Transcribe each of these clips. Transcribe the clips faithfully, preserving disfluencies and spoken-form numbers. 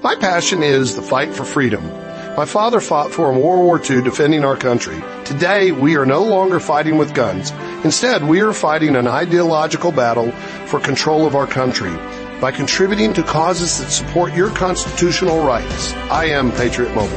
My passion is the fight for freedom. My father fought for in World War Two defending our country. Today, we are no longer fighting with guns. Instead, we are fighting an ideological battle for control of our country by contributing to causes that support your constitutional rights. I am Patriot Mobile.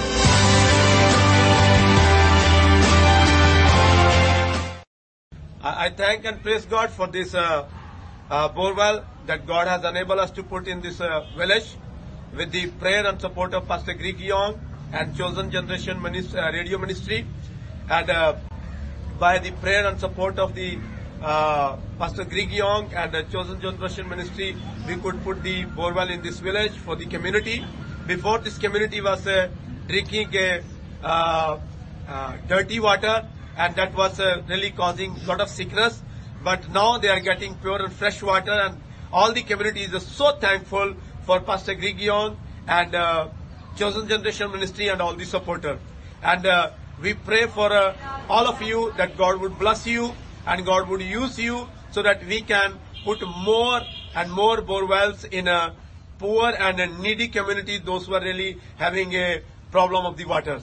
I thank and praise God for this uh, uh, borewell that God has enabled us to put in this uh, village, with the prayer and support of Pastor Greg Young and Chosen Generation Ministry, uh, Radio Ministry, and uh, by the prayer and support of the uh, Pastor Greg Young and the Chosen Generation Ministry, we could put the borewell in this village for the community. Before, this community was uh, drinking a, uh, uh, dirty water, and that was uh, really causing a lot of sickness. But now they are getting pure and fresh water, and all the community is so thankful for Pastor Greg Young and uh, Chosen Generation Ministry and all the supporters. And uh, we pray for uh, all of you that God would bless you and God would use you so that we can put more and more borewells in a poor and a needy community, those who are really having a problem of the water.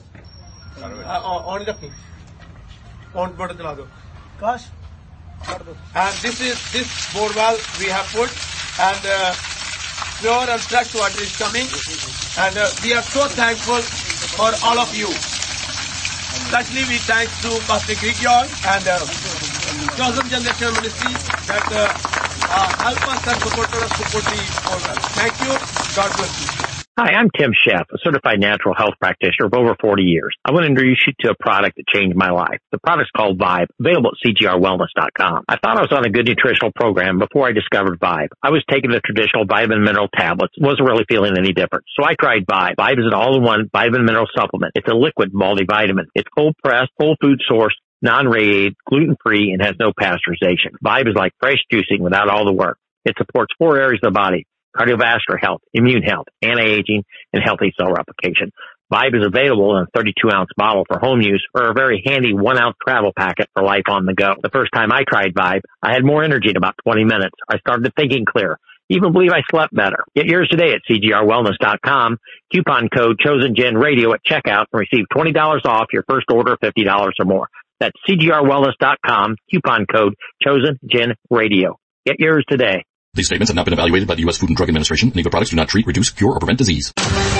On the thing. On Gosh. And this is this borewell we have put, and uh, pure and fresh water is coming, and uh, we are so thankful for all of you. Especially we thank to Pastor Greg Young and uh, Chosen Generation Ministry that uh, uh, help us and support us to put the borewell. Thank you. God bless you. Hi, I'm Tim Sheff, a certified natural health practitioner of over forty years. I want to introduce you to a product that changed my life. The product's called Vibe, available at C G R wellness dot com. I thought I was on a good nutritional program before I discovered Vibe. I was taking the traditional vitamin mineral tablets, wasn't really feeling any different. So I tried Vibe. Vibe is an all-in-one vitamin mineral supplement. It's a liquid multivitamin. It's cold-pressed, whole food sourced, non-radiated, gluten-free, and has no pasteurization. Vibe is like fresh juicing without all the work. It supports four areas of the body: cardiovascular health, immune health, anti-aging, and healthy cell replication. Vibe is available in a thirty-two ounce bottle for home use or a very handy one ounce travel packet for life on the go. The first time I tried Vibe, I had more energy in about twenty minutes. I started thinking clear. Even believe I slept better. Get yours today at C G R wellness dot com. Coupon code ChosenGenRadio at checkout and receive twenty dollars off your first order of fifty dollars or more. That's C G R wellness dot com. Coupon code ChosenGenRadio. Get yours today. These statements have not been evaluated by the U S Food and Drug Administration. Any of the products do not treat, reduce, cure, or prevent disease.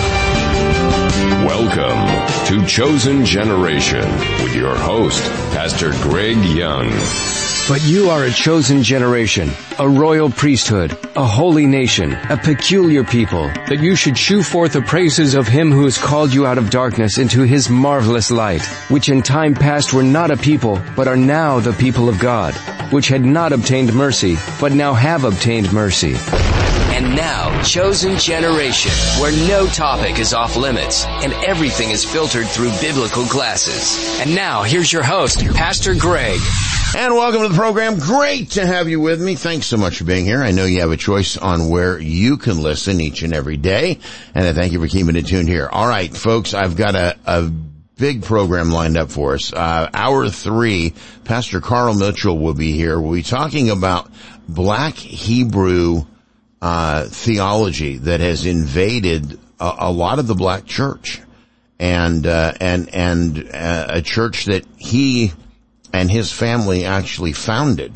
Welcome to Chosen Generation with your host, Pastor Greg Young. But you are a chosen generation, a royal priesthood, a holy nation, a peculiar people, that you should shew forth the praises of him who has called you out of darkness into his marvelous light, which in time past were not a people, but are now the people of God, which had not obtained mercy, but now have obtained mercy. And now, Chosen Generation, where no topic is off limits and everything is filtered through biblical glasses. And now, here's your host, Pastor Greg. And welcome to the program. Great to have you with me. Thanks so much for being here. I know you have a choice on where you can listen each and every day, and I thank you for keeping it tuned here. All right, folks, I've got a, a big program lined up for us. Uh, hour three, Pastor Carl Mitchell will be here. We'll be talking about Black Hebrew uh theology that has invaded a, a lot of the black church, and uh and and uh, a church that he and his family actually founded,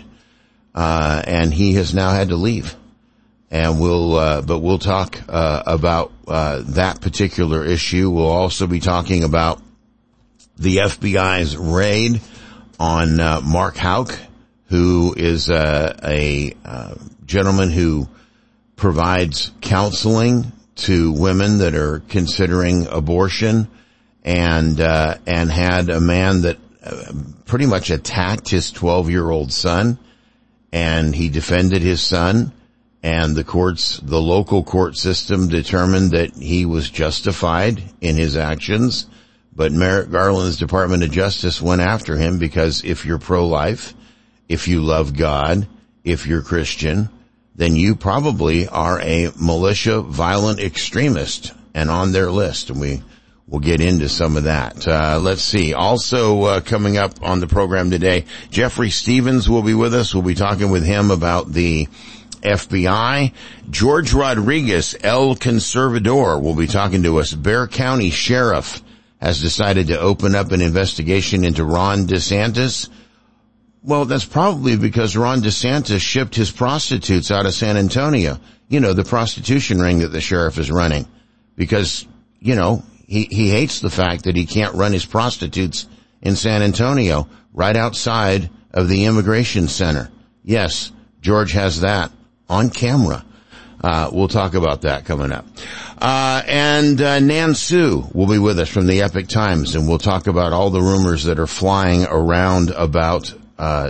uh and he has now had to leave. And we'll uh but we'll talk uh about uh that particular issue. We'll also be talking about the F B I's raid on uh Mark Houck, who is uh, a uh gentleman who provides counseling to women that are considering abortion, and uh and had a man that uh, pretty much attacked his twelve-year-old son, and he defended his son, and the courts, the local court system determined that he was justified in his actions, but Merrick Garland's Department of Justice went after him because if you're pro-life, if you love God, if you're Christian, then you probably are a militia violent extremist and on their list. And we will get into some of that. Uh, let's see. Also, uh, coming up on the program today, Jeffrey Stevens will be with us. We'll be talking with him about the F B I. George Rodriguez, El Conservador, will be talking to us. Bexar County Sheriff has decided to open up an investigation into Ron DeSantis. Well, that's probably because Ron DeSantis shipped his prostitutes out of San Antonio. You know, the prostitution ring that the sheriff is running. Because, you know, he, he hates the fact that he can't run his prostitutes in San Antonio right outside of the immigration center. Yes, George has that on camera. Uh, we'll talk about that coming up. Uh, and, uh, Nan Su will be with us from the Epoch Times, and we'll talk about all the rumors that are flying around about, uh,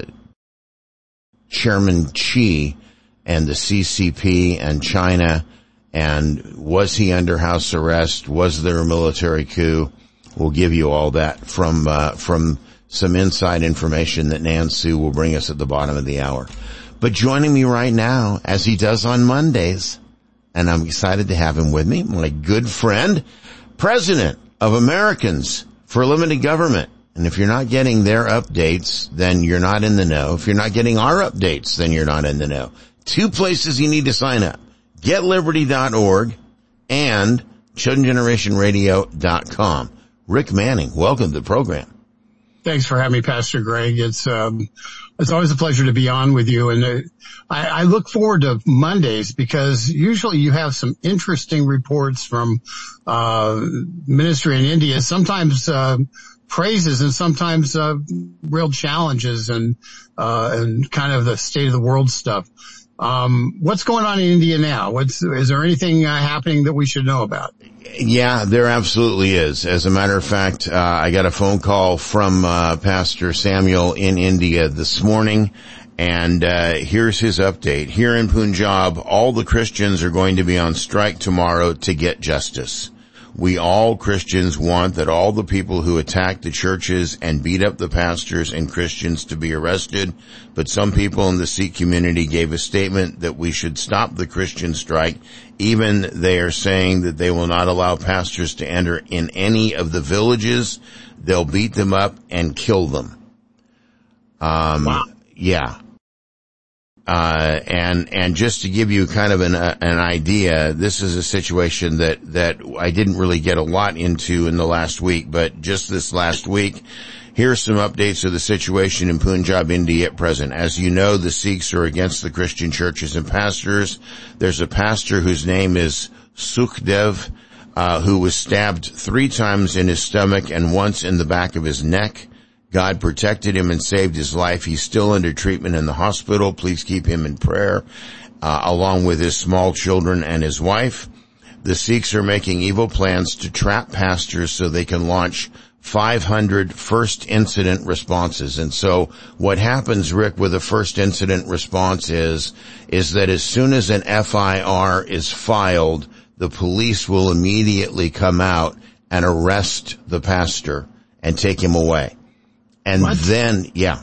Chairman Xi and the C C P and China, and was he under house arrest? Was there a military coup? We'll give you all that from, uh, from some inside information that Nan Su will bring us at the bottom of the hour. But joining me right now, as he does on Mondays, and I'm excited to have him with me, my good friend, President of Americans for Limited Government. And if you're not getting their updates, then you're not in the know. If you're not getting our updates, then you're not in the know. Two places you need to sign up: get liberty dot org and chosen generation radio dot com. Rick Manning, welcome to the program. Thanks for having me, Pastor Greg. It's um, it's always a pleasure to be on with you, and uh, I, I look forward to Mondays because usually you have some interesting reports from uh ministry in India. Sometimes uh, praises, and sometimes uh, real challenges, and uh and kind of the state of the world stuff. Um, what's going on in India now? What's, is there anything uh, happening that we should know about? Yeah, there absolutely is. As a matter of fact, uh, I got a phone call from, uh, Pastor Samuel in India this morning, and, uh, here's his update. Here in Punjab, all the Christians are going to be on strike tomorrow to get justice. We all Christians want that all the people who attack the churches and beat up the pastors and Christians to be arrested, but some people in the Sikh community gave a statement that we should stop the Christian strike. Even they are saying that they will not allow pastors to enter in any of the villages. They'll beat them up and kill them. Um, wow. Yeah. Uh, and, and just to give you kind of an, uh, an idea, this is a situation that, that I didn't really get a lot into in the last week, but just this last week, here's some updates of the situation in Punjab, India at present. As you know, the Sikhs are against the Christian churches and pastors. There's a pastor whose name is Sukhdev, uh, who was stabbed three times in his stomach and once in the back of his neck. God protected him and saved his life. He's still under treatment in the hospital. Please keep him in prayer, uh, along with his small children and his wife. The Sikhs are making evil plans to trap pastors so they can launch five hundred first incident responses. And so what happens, Rick, with a first incident response is, is that as soon as an F I R is filed, the police will immediately come out and arrest the pastor and take him away. And what? then, yeah,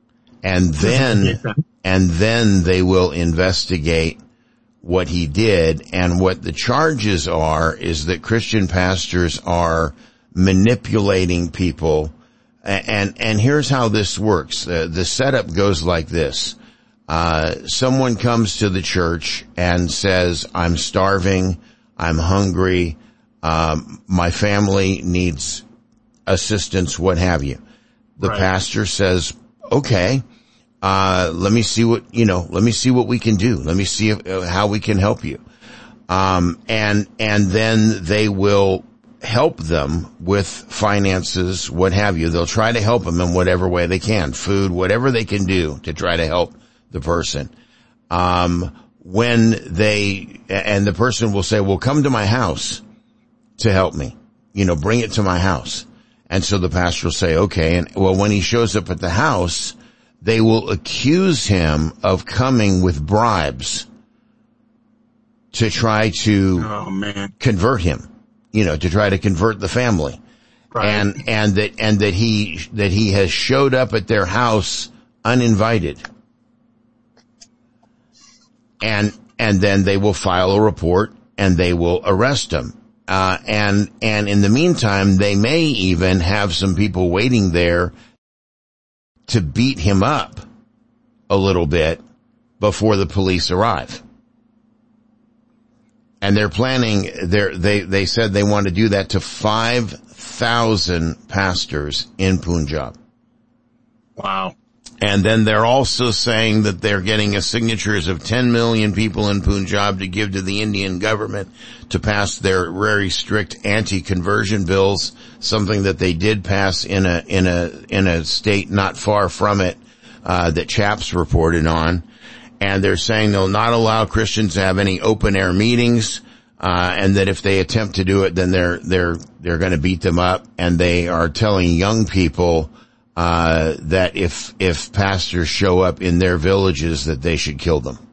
and then, and then they will investigate what he did. And what the charges are is that Christian pastors are manipulating people. And, and here's how this works. Uh, the setup goes like this. Uh, someone comes to the church and says, I'm starving, I'm hungry, um, my family needs assistance, what have you. The right. pastor says, okay, uh, let me see what, you know, let me see what we can do. Let me see if, uh, how we can help you. Um, and, and then they will help them with finances, what have you. They'll try to help them in whatever way they can, food, whatever they can do to try to help the person. Um, when they, and the person will say, well, come to my house to help me, you know, bring it to my house. And so the pastor will say, okay. And well, when he shows up at the house, they will accuse him of coming with bribes to try to oh, man. convert him, you know, to try to convert the family. Right. And, and that, and that he, that he has showed up at their house uninvited. And, and then they will file a report and they will arrest him. Uh, and, and in the meantime, they may even have some people waiting there to beat him up a little bit before the police arrive. And they're planning, they're, they, they said they want to do that to five thousand pastors in Punjab. Wow. And then they're also saying that they're getting a signatures of ten million people in Punjab to give to the Indian government to pass their very strict anti-conversion bills, something that they did pass in a, in a, in a state not far from it, uh, that Chaps reported on. And they're saying they'll not allow Christians to have any open air meetings, uh, and that if they attempt to do it, then they're, they're, they're going to beat them up. And they are telling young people, uh, that if, if pastors show up in their villages, that they should kill them.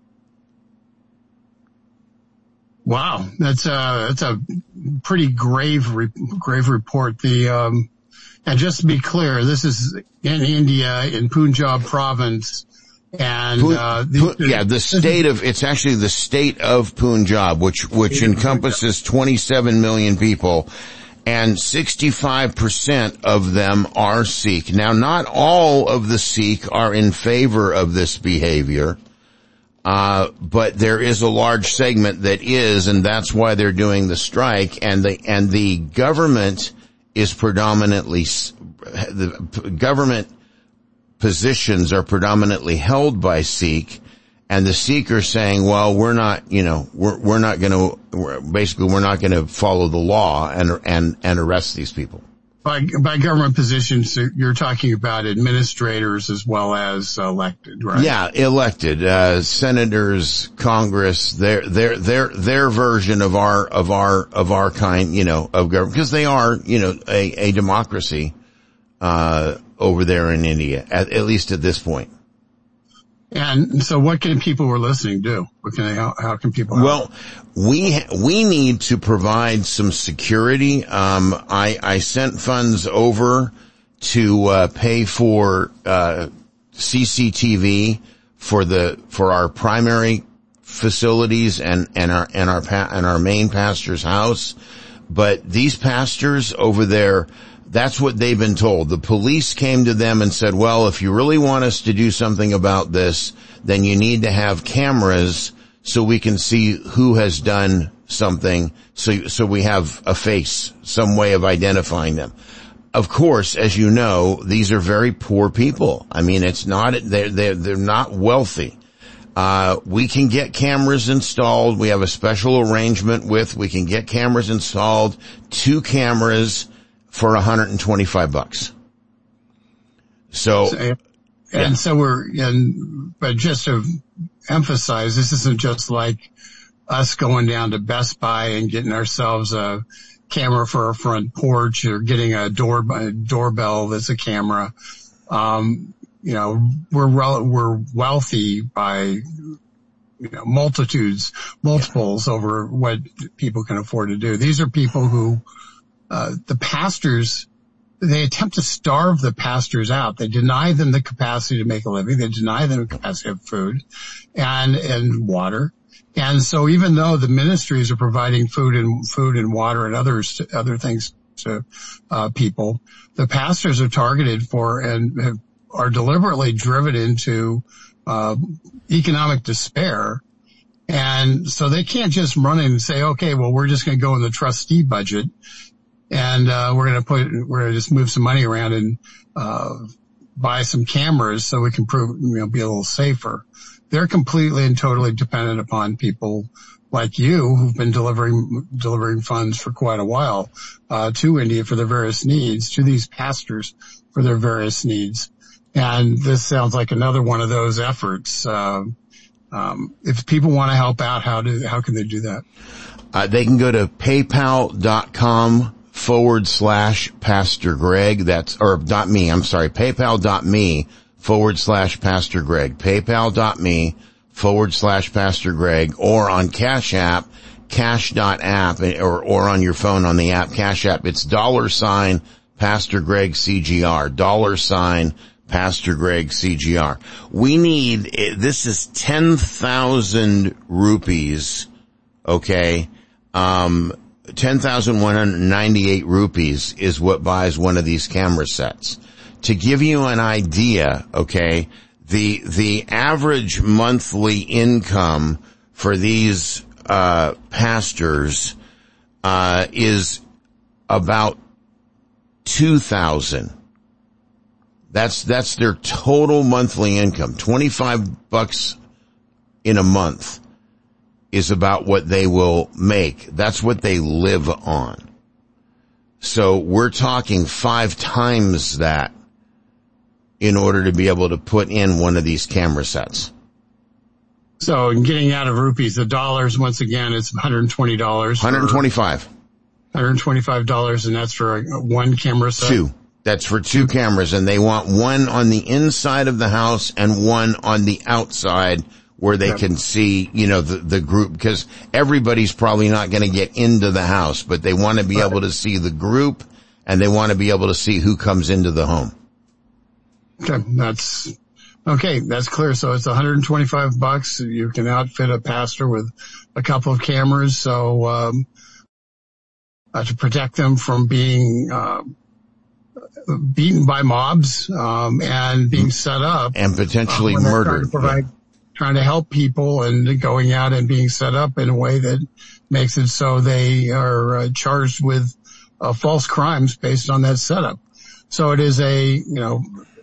Wow. That's a, that's a pretty grave, re- grave report. The, um, and just to be clear, this is in India, in Punjab province. And, uh, the, yeah, the state of, it's actually the state of Punjab, which, which encompasses twenty-seven million people, and sixty-five percent of them are Sikh. Now, not all of the Sikh are in favor of this behavior, uh, but there is a large segment that is, and that's why they're doing the strike, and the, and the government is predominantly, the government positions are predominantly held by Sikh, and the Sikh are saying, well, we're not, you know, we're, we're not going to, basically we're not going to follow the law and, and, and arrest these people. By, by government positions, you're talking about administrators as well as elected, right? Yeah, elected, uh, senators, Congress, their, their, their, their version of our, of our, of our kind, you know, of government, because they are, you know, a, a democracy, uh, over there in India, at, at least at this point. And so what can people who are listening do? What can they, how, how can people help? Well, we, we need to provide some security. Um, I, I sent funds over to, uh, pay for, uh, C C T V for the, for our primary facilities and, and our, and our, pa- and our main pastor's house. But these pastors over there, that's what they've been told. The police came to them and said, well, if you really want us to do something about this, then you need to have cameras so we can see who has done something, so so we have a face, some way of identifying them. Of course, as you know, these are very poor people. I mean, it's not, they're, they're, they're not wealthy. Uh, we can get cameras installed. We have a special arrangement with, we can get cameras installed, two cameras, for one hundred twenty-five bucks. So, so and yeah. so we're, and, but just to emphasize, this isn't just like us going down to Best Buy and getting ourselves a camera for our front porch or getting a door, a doorbell that's a camera. Um, you know, we're, rel- we're wealthy by, you know, multitudes, multiples yeah. over what people can afford to do. These are people who, Uh, the pastors, they attempt to starve the pastors out. They deny them the capacity to make a living. They deny them the capacity of food and, and water. And so even though the ministries are providing food and food and water and others, other things to, uh, people, the pastors are targeted for and have, are deliberately driven into, uh, economic despair. And so they can't just run in and say, okay, well, we're just going to go in the trustee budget. And, uh, we're going to put, we're going to just move some money around and, uh, buy some cameras so we can prove, you know, be a little safer. They're completely and totally dependent upon people like you who've been delivering, delivering funds for quite a while, uh, to India for their various needs, to these pastors for their various needs. And this sounds like another one of those efforts. Uh, um, if people want to help out, how do, how can they do that? Uh, they can go to paypal.com forward slash Pastor Greg. That's, or dot me, I'm sorry, paypal.me forward slash Pastor Greg. Paypal.me forward slash Pastor Greg, or on Cash App, cash.app, or, or on your phone on the app, Cash App. It's dollar sign Pastor Greg C G R, dollar sign Pastor Greg C G R. We need, this is ten thousand rupees, okay, um, ten thousand one hundred ninety-eight rupees is what buys one of these camera sets. To give you an idea, okay, the, the average monthly income for these, uh, pastors uh, is about two thousand. That's that's their total monthly income. twenty-five bucks in a month is about what they will make. That's what they live on. So we're talking five times that in order to be able to put in one of these camera sets. So getting out of rupees to dollars, once again, it's one hundred twenty dollars. one hundred twenty-five. one hundred twenty-five dollars, and that's for a, one camera set? Two. That's for two cameras, and they want one on the inside of the house and one on the outside where they can see, you know, the, the group, because everybody's probably not going to get into the house, but they want to be able to see the group, and they want to be able to see who comes into the home. Okay, that's, okay, that's clear. So it's one hundred twenty-five bucks. You can outfit a pastor with a couple of cameras, so, um, uh, to protect them from being, uh, beaten by mobs, um, and being set up. And potentially uh, murdered. Trying to, provide, yeah. trying to help people and going out and being set up in a way that makes it so they are uh, charged with uh, false crimes based on that setup. So it is a, you know,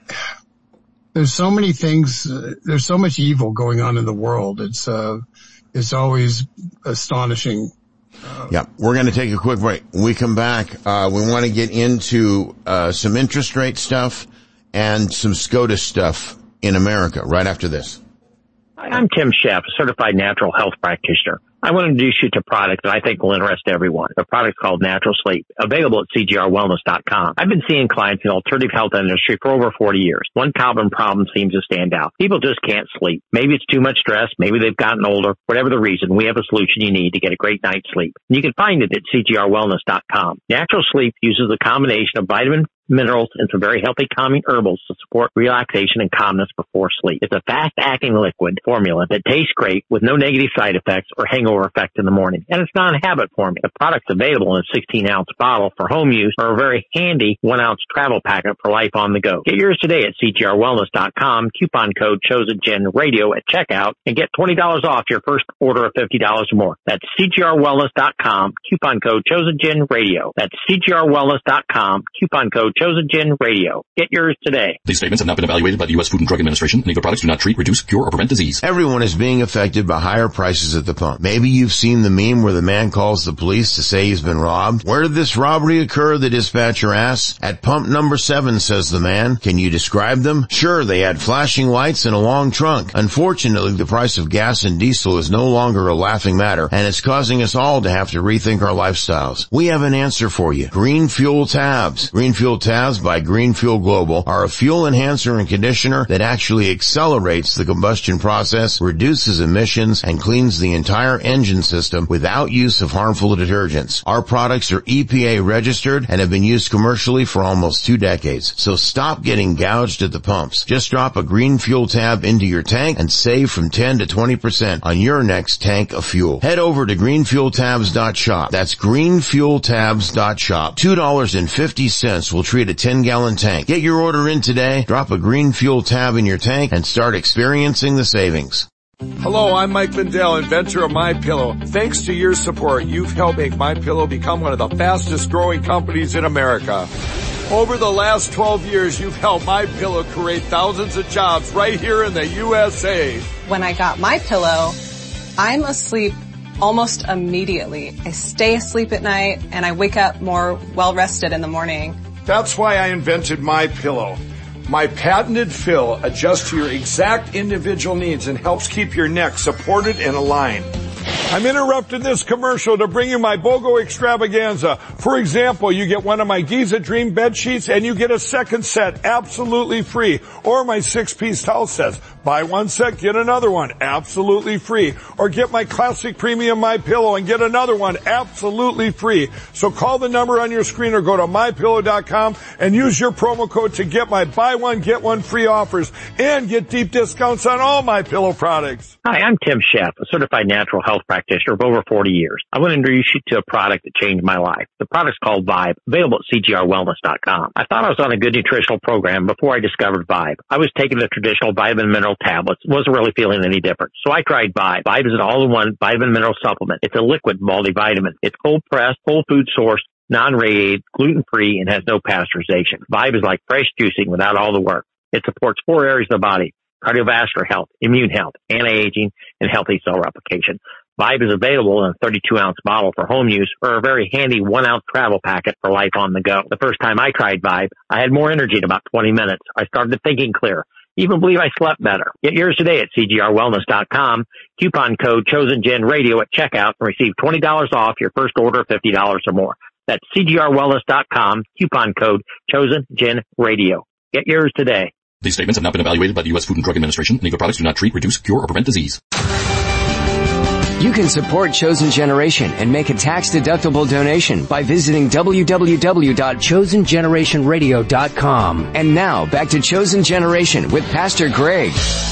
there's so many things, uh, there's so much evil going on in the world. It's, uh, it's always astonishing. Yeah, we're going to take a quick break. When we come back, uh, we want to get into uh, some interest rate stuff and some SCOTUS stuff in America right after this. Hi, I'm Tim Sheff, a certified natural health practitioner. I want to introduce you to a product that I think will interest everyone. The product's called Natural Sleep, available at C G R wellness dot com. I've been seeing clients in the alternative health industry for over forty years. One common problem seems to stand out. People just can't sleep. Maybe it's too much stress. Maybe they've gotten older. Whatever the reason, we have a solution you need to get a great night's sleep. And you can find it at C G R wellness dot com. Natural Sleep uses a combination of vitamin, minerals, and some very healthy calming herbals to support relaxation and calmness before sleep. It's a fast-acting liquid formula that tastes great with no negative side effects or hangover effect in the morning. And it's non-habit forming. The product's available in a sixteen ounce bottle for home use or a very handy one ounce travel packet for life on the go. Get yours today at C G R wellness dot com. Coupon code ChosenGen Radio at checkout and get twenty dollars off your first order of fifty dollars or more. That's C G R wellness dot com. Coupon code ChosenGen Radio. That's C G R wellness dot com. Coupon code ChosenGen Radio. Get yours today. These statements have not been evaluated by the U S Food and Drug Administration. Legal products do not treat, reduce, cure, or prevent disease. Everyone is being affected by higher prices at the pump. Maybe you've seen the meme where the man calls the police to say he's been robbed. Where did this robbery occur? The dispatcher asks. At pump number seven, says the man. Can you describe them? Sure, they had flashing lights and a long trunk. Unfortunately, the price of gas and diesel is no longer a laughing matter, and it's causing us all to have to rethink our lifestyles. We have an answer for you. Green Fuel Tabs. Green Fuel Tabs by Green Fuel Global are a fuel enhancer and conditioner that actually accelerates the combustion process, reduces emissions, and cleans the entire engine system without use of harmful detergents. Our products are E P A registered and have been used commercially for almost two decades. So stop getting gouged at the pumps. Just drop a Green Fuel Tab into your tank and save from ten to twenty percent on your next tank of fuel. Head over to green fuel tabs dot shop. That's green fuel tabs dot shop. two dollars and fifty cents will treat a ten gallon tank. Get your order in today, drop a Green Fuel Tab in your tank, and start experiencing the savings. Hello, I'm Mike Lindell, inventor of MyPillow. Thanks to your support, you've helped make MyPillow become one of the fastest growing companies in America. Over the last twelve years, you've helped MyPillow create thousands of jobs right here in the U S A. When I got MyPillow, I'm asleep almost immediately. I stay asleep at night and I wake up more well-rested in the morning. That's why I invented MyPillow. My patented fill adjusts to your exact individual needs and helps keep your neck supported and aligned. I'm interrupting this commercial to bring you my BOGO extravaganza. For example, you get one of my Giza Dream bed sheets and you get a second set absolutely free. Or my six-piece towel sets. Buy one set, get another one absolutely free. Or get my classic premium MyPillow and get another one absolutely free. So call the number on your screen or go to my pillow dot com and use your promo code to get my buy one, get one free offers and get deep discounts on all MyPillow products. Hi, I'm Tim Sheff, a certified natural health practitioner of over forty years. I want to introduce you to a product that changed my life. The product's called Vibe, available at C G R wellness dot com. I thought I was on a good nutritional program before I discovered Vibe. I was taking the traditional vitamin, mineral, mineral tablets. Wasn't really feeling any different. So I tried Vibe. Vibe is an all-in-one vitamin mineral supplement. It's a liquid multivitamin. It's cold-pressed, whole food sourced, non-radiated, gluten-free, and has no pasteurization. Vibe is like fresh juicing without all the work. It supports four areas of the body: cardiovascular health, immune health, anti-aging, and healthy cell replication. Vibe is available in a thirty-two ounce bottle for home use or a very handy one ounce travel packet for life on the go. The first time I tried Vibe, I had more energy in about twenty minutes. I started thinking clear. Even believe I slept better. Get yours today at C G R wellness dot com. Coupon code ChosenGenRadio at checkout and receive twenty dollars off your first order of fifty dollars or more. That's C G R wellness dot com. Coupon code ChosenGenRadio. Get yours today. These statements have not been evaluated by the U S Food and Drug Administration. Legal products do not treat, reduce, cure, or prevent disease. You can support Chosen Generation and make a tax-deductible donation by visiting w w w dot chosen generation radio dot com. And now, back to Chosen Generation with Pastor Greg.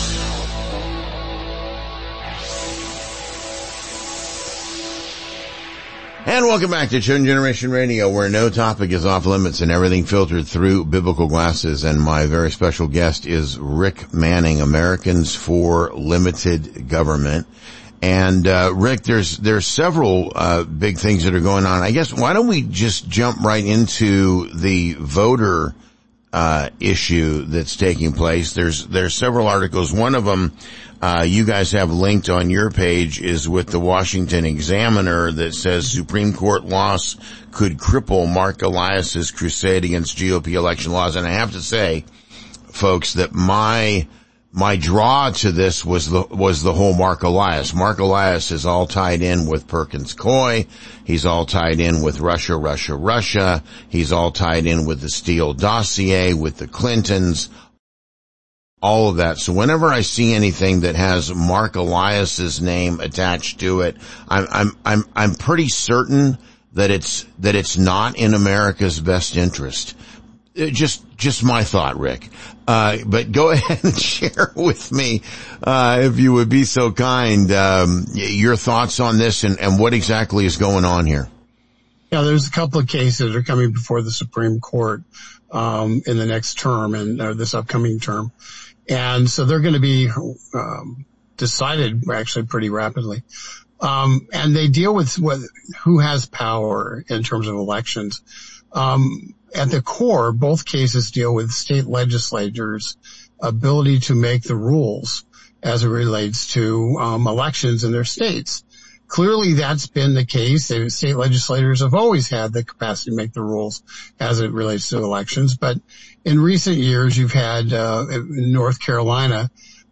And welcome back to Chosen Generation Radio, where no topic is off limits and everything filtered through biblical glasses. And my very special guest is Rick Manning, Americans for Limited Government. And, uh, Rick, there's, there's several, uh, big things that are going on. I guess, why don't we just jump right into the voter, uh, issue that's taking place? There's, there's several articles. One of them, uh, you guys have linked on your page is with the Washington Examiner that says Supreme Court loss could cripple Mark Elias's crusade against G O P election laws. And I have to say, folks, that my, My draw to this was the, was the whole Mark Elias. Mark Elias is all tied in with Perkins Coie. He's all tied in with Russia, Russia, Russia. He's all tied in with the Steele dossier, with the Clintons, all of that. So whenever I see anything that has Mark Elias's name attached to it, I'm, I'm, I'm, I'm pretty certain that it's, that it's not in America's best interest. Just, just my thought, Rick. Uh, but go ahead and share with me, uh, if you would be so kind, um, your thoughts on this and, and what exactly is going on here. Yeah, there's a couple of cases that are coming before the Supreme Court, um, in the next term and or this upcoming term. And so they're going to be, um, decided actually pretty rapidly. Um, and they deal with what, who has power in terms of elections. Um, At the core, both cases deal with state legislators' ability to make the rules as it relates to um, elections in their states. Clearly, that's been the case. The state legislators have always had the capacity to make the rules as it relates to elections. But in recent years, you've had uh, in North Carolina,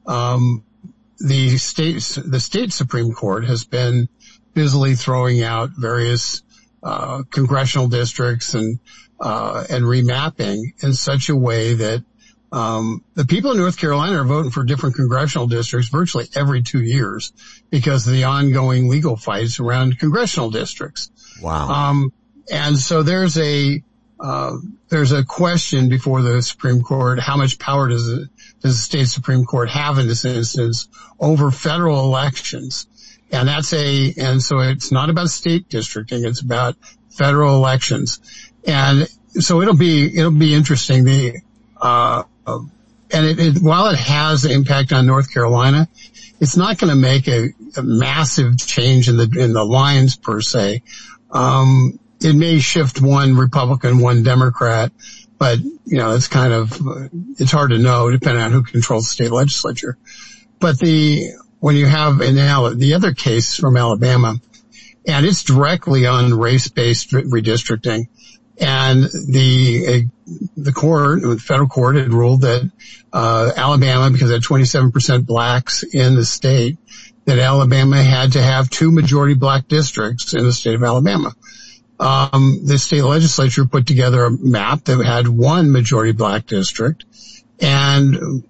um, the state the state Supreme Court has been busily throwing out various uh, congressional districts and Uh, and remapping in such a way that um the people in North Carolina are voting for different congressional districts virtually every two years because of the ongoing legal fights around congressional districts. Wow. Um and so there's a uh there's a question before the Supreme Court: how much power does it does the state Supreme Court have in this instance over federal elections? And that's a and so it's not about state districting, it's about federal elections. And so it'll be, it'll be interesting. The, uh, uh and it, it, while it has the impact on North Carolina, it's not going to make a, a massive change in the, in the lines per se. Um, it may shift one Republican, one Democrat, but, you know, it's kind of, it's hard to know depending on who controls the state legislature. But the, when you have an, the other case from Alabama, and it's directly on race-based redistricting. And the, uh, the court, the federal court had ruled that, uh, Alabama, because there are twenty-seven percent blacks in the state, that Alabama had to have two majority black districts in the state of Alabama. Um, the state legislature put together a map that had one majority black district and,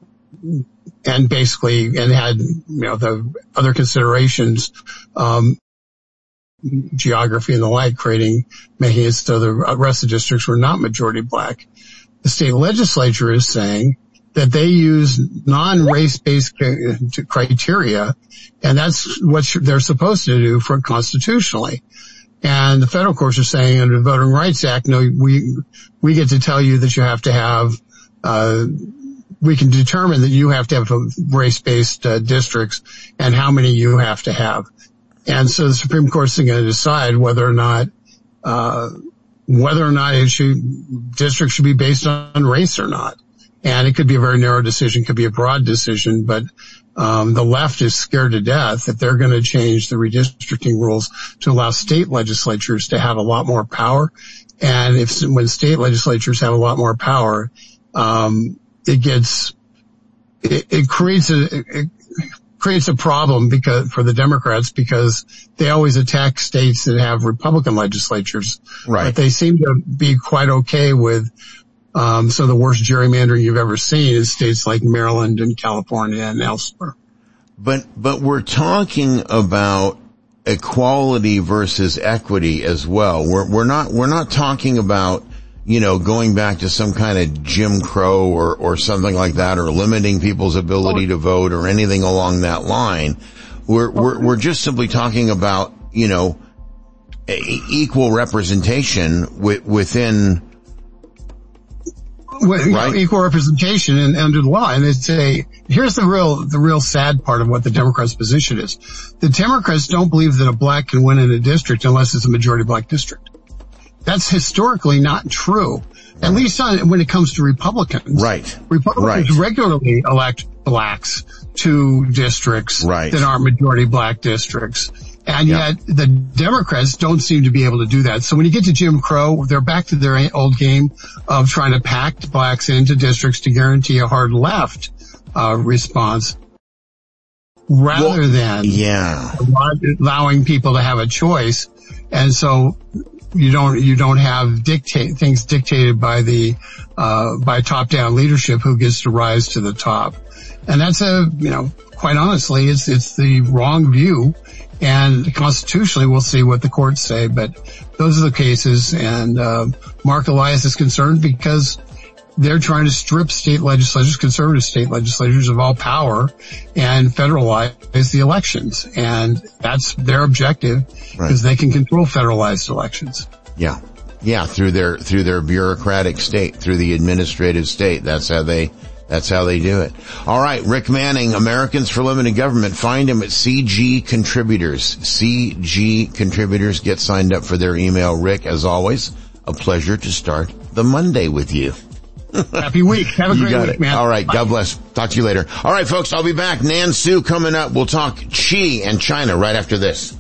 and basically, and had, you know, the other considerations, um, geography and the like, creating, making it so the rest of the districts were not majority black. The state legislature is saying that they use non-race-based criteria, and that's what they're supposed to do for constitutionally. And the federal courts are saying under the Voting Rights Act, no, we, we get to tell you that you have to have, uh, we can determine that you have to have race-based uh, districts and how many you have to have. And so the Supreme Court's going to decide whether or not, uh, whether or not it should, districts should be based on race or not. And it could be a very narrow decision, could be a broad decision, but um, the left is scared to death that they're going to change the redistricting rules to allow state legislatures to have a lot more power. And if when state legislatures have a lot more power, um, it gets it, it creates a it creates a problem because for the Democrats because they always attack states that have Republican legislatures, right? But they seem to be quite okay with. Um, so the worst gerrymandering you've ever seen is states like Maryland and California and elsewhere. But, but we're talking about equality versus equity as well. We're, we're not, we're not talking about, you know, going back to some kind of Jim Crow or, or something like that or limiting people's ability to vote or anything along that line. We're, we're, we're just simply talking about, you know, equal representation within, Well, you right. know, equal representation and under the law. And they say, here's the real, the real sad part of what the Democrats' position is. The Democrats don't believe that a black can win in a district unless it's a majority black district. That's historically not true. Right. At least on, when it comes to Republicans. Right. Republicans right. regularly elect blacks to districts right. that aren't majority black districts. And yeah. yet the Democrats don't seem to be able to do that. So when you get to Jim Crow, they're back to their old game of trying to pack blacks into districts to guarantee a hard left uh response rather well, than yeah. allowing people to have a choice. And so you don't you don't have dictate things dictated by the uh by top-down leadership who gets to rise to the top. And that's a, you know, quite honestly, it's it's the wrong view. And constitutionally, we'll see what the courts say, but those are the cases. And uh Mark Elias is concerned because they're trying to strip state legislatures, conservative state legislatures, of all power and federalize the elections. And that's their objective because right. they can control federalized elections. Yeah. Yeah. Through their, through their bureaucratic state, through the administrative state. That's how they, that's how they do it. All right. Rick Manning, Americans for Limited Government. Find him at C G Contributors. C G Contributors. Get signed up for their email. Rick, as always, a pleasure to start the Monday with you. Happy week. Have a you great got week, it. man. All right. Bye. God bless. Talk to you later. All right, folks. I'll be back. Nan Su coming up. We'll talk Qi and China right after this.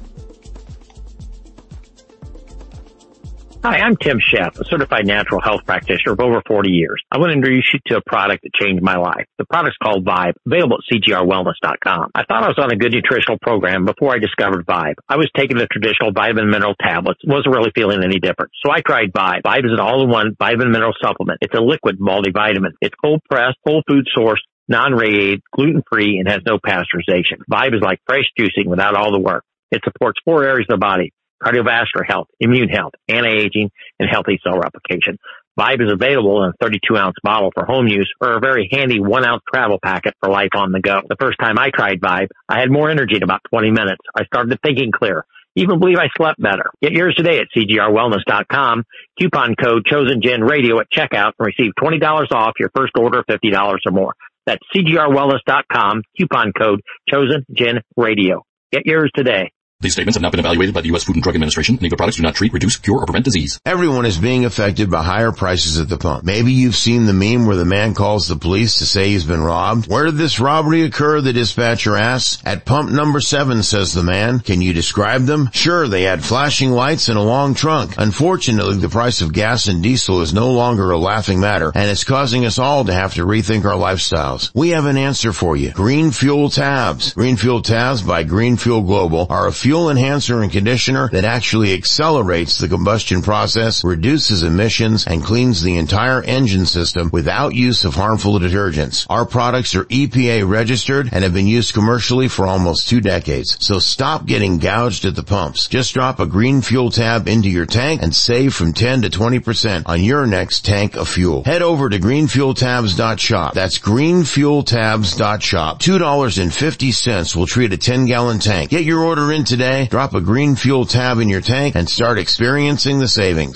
Hi, I'm Tim Sheff, a certified natural health practitioner of over forty years. I want to introduce you to a product that changed my life. The product's called Vibe, available at C G R wellness dot com. I thought I was on a good nutritional program before I discovered Vibe. I was taking the traditional vitamin mineral tablets, wasn't really feeling any different. So I tried Vibe. Vibe is an all-in-one vitamin mineral supplement. It's a liquid multivitamin. It's cold-pressed, whole food sourced, non-radiated, gluten-free, and has no pasteurization. Vibe is like fresh juicing without all the work. It supports four areas of the body: cardiovascular health, immune health, anti-aging, and healthy cell replication. Vibe is available in a thirty-two ounce bottle for home use or a very handy one ounce travel packet for life on the go. The first time I tried Vibe, I had more energy in about twenty minutes. I started thinking clear. Even believe I slept better. Get yours today at C G R wellness dot com. Coupon code ChosenGen Radio at checkout and receive twenty dollars off your first order of fifty dollars or more. That's C G R wellness dot com. Coupon code ChosenGen Radio. Get yours today. These statements have not been evaluated by the U S Food and Drug Administration. Legal products do not treat, reduce, cure, or prevent disease. Everyone is being affected by higher prices at the pump. Maybe you've seen the meme where the man calls the police to say he's been robbed. Where did this robbery occur? The dispatcher asks. At pump number seven, says the man. Can you describe them? Sure, they had flashing lights and a long trunk. Unfortunately, the price of gas and diesel is no longer a laughing matter, and it's causing us all to have to rethink our lifestyles. We have an answer for you. Green Fuel Tabs. Green Fuel Tabs by Green Fuel Global are a fuel enhancer and conditioner that actually accelerates the combustion process, reduces emissions, and cleans the entire engine system without use of harmful detergents. Our products are E P A registered and have been used commercially for almost two decades. So stop getting gouged at the pumps. Just drop a Green Fuel Tab into your tank and save from ten to twenty percent on your next tank of fuel. Head over to green fuel tabs dot shop. That's green fuel tabs dot shop. two dollars and fifty cents will treat a ten gallon tank. Get your order in today. Drop a Green Fuel Tab in your tank and start experiencing the savings.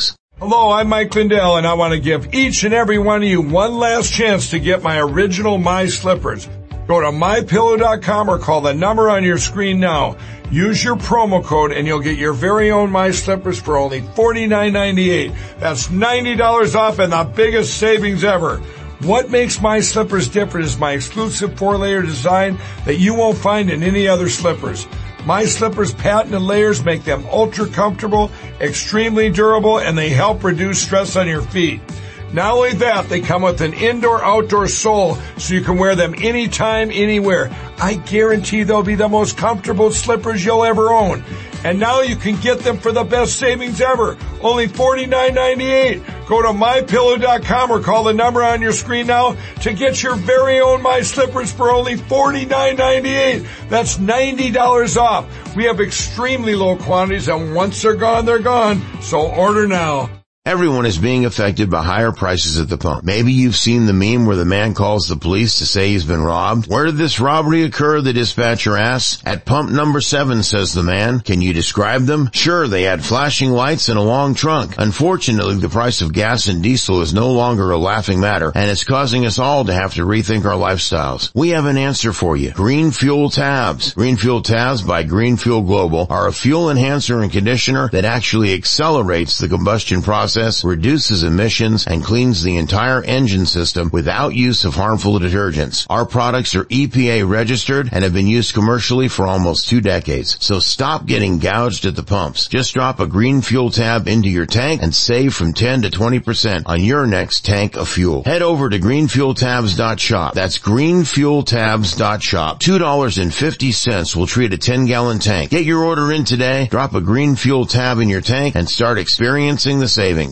Hello, I'm Mike Lindell, and I want to give each and every one of you one last chance to get my original My Slippers. Go to my pillow dot com or call the number on your screen now. Use your promo code and you'll get your very own My Slippers for only forty-nine ninety-eight. That's ninety dollars off and the biggest savings ever. What makes My Slippers different is my exclusive four-layer design that you won't find in any other slippers. My Slippers patented layers make them ultra comfortable, extremely durable, and they help reduce stress on your feet. Not only that, they come with an indoor-outdoor sole so you can wear them anytime, anywhere. I guarantee they'll be the most comfortable slippers you'll ever own. And now you can get them for the best savings ever, only forty-nine ninety-eight. Go to my pillow dot com or call the number on your screen now to get your very own My Slippers for only forty-nine ninety-eight. That's ninety dollars off. We have extremely low quantities, and once they're gone, they're gone. So order now. Everyone is being affected by higher prices at the pump. Maybe you've seen the meme where the man calls the police to say he's been robbed. Where did this robbery occur? The dispatcher asks. At pump number seven, says the man. Can you describe them? Sure, they had flashing lights and a long trunk. Unfortunately, the price of gas and diesel is no longer a laughing matter, and it's causing us all to have to rethink our lifestyles. We have an answer for you. Green Fuel Tabs. Green Fuel Tabs by Green Fuel Global are a fuel enhancer and conditioner that actually accelerates the combustion process, reduces emissions, and cleans the entire engine system without use of harmful detergents. Our products are E P A registered and have been used commercially for almost two decades. So stop getting gouged at the pumps. Just drop a Green Fuel Tab into your tank and save from ten to twenty percent on your next tank of fuel. Head over to green fuel tabs dot shop. That's green fuel tabs dot shop. two dollars and fifty cents will treat a ten gallon tank. Get your order in today, drop a Green Fuel Tab in your tank, and start experiencing the savings.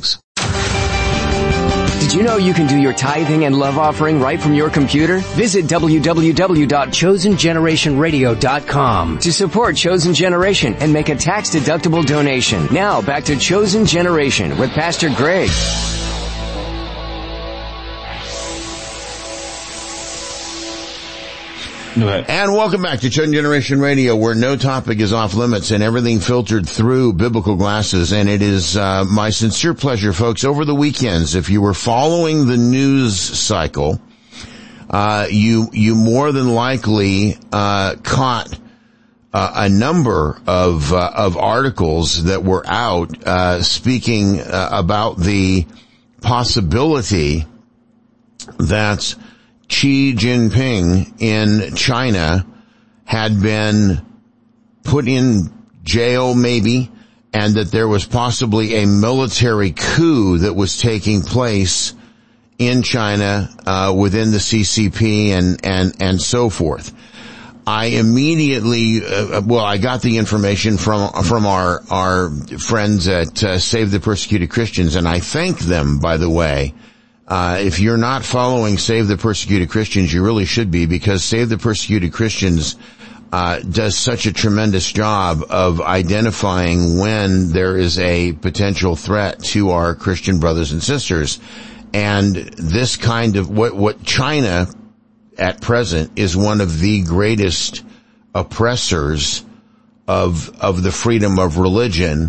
Did you know you can do your tithing and love offering right from your computer? Visit w w w dot chosen generation radio dot com to support Chosen Generation and make a tax-deductible donation. Now, back to Chosen Generation with Pastor Greg. And welcome back to Chosen Generation Radio, where no topic is off limits and everything filtered through biblical glasses. And it is uh, my sincere pleasure, folks, over the weekends, if you were following the news cycle, uh, you you more than likely uh, caught uh, a number of uh, of articles that were out uh, speaking uh, about the possibility that Xi Jinping in China had been put in jail, maybe, and that there was possibly a military coup that was taking place in China uh within the C C P and and and so forth. I immediately, uh, well, I got the information from from our our friends at uh, Save the Persecuted Christians, and I thank them, by the way. Uh, if you're not following Save the Persecuted Christians, you really should be, because Save the Persecuted Christians uh, does such a tremendous job of identifying when there is a potential threat to our Christian brothers and sisters. And this kind of, what, what China at present is one of the greatest oppressors of, of the freedom of religion.